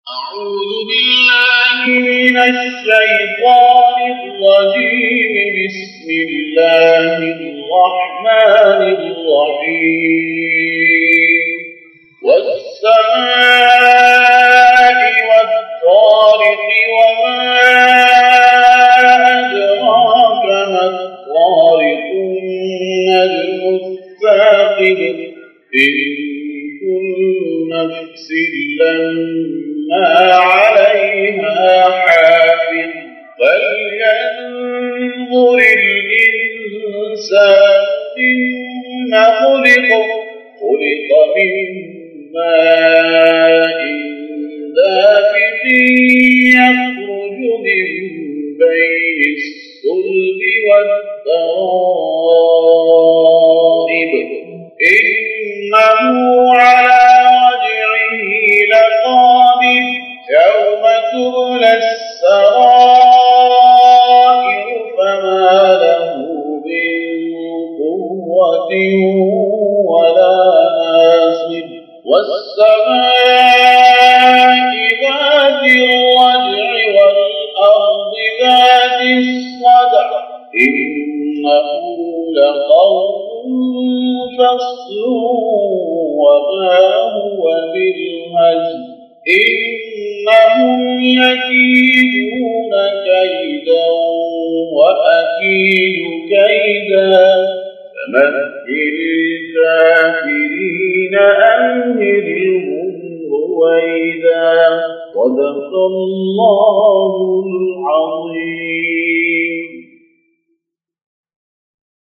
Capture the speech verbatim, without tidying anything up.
أعوذ بالله من الشيطان الرجيم. بسم الله الرحمن الرحيم. والسماء والطارق وما أدراك ما الطارق النجم الثاقب. إن كل نفس لما عليها حافظ. فلينظر الإنسان مما خلق. خلق من ماء دافق يخرج من بين الصلب والترائب. إنه على رجعه لقادر. يوم تبلى السرائر فما له من قوة ولا ناصر. والسماء ذات الرجع والأرض ذات الصدع. إنه لقول فصل وما هو بالهزل. إنهم يكيدون كيدا وأكيد كيدا. فمهل الكافرين أمهلهم رويدا. صدق الله العظيم.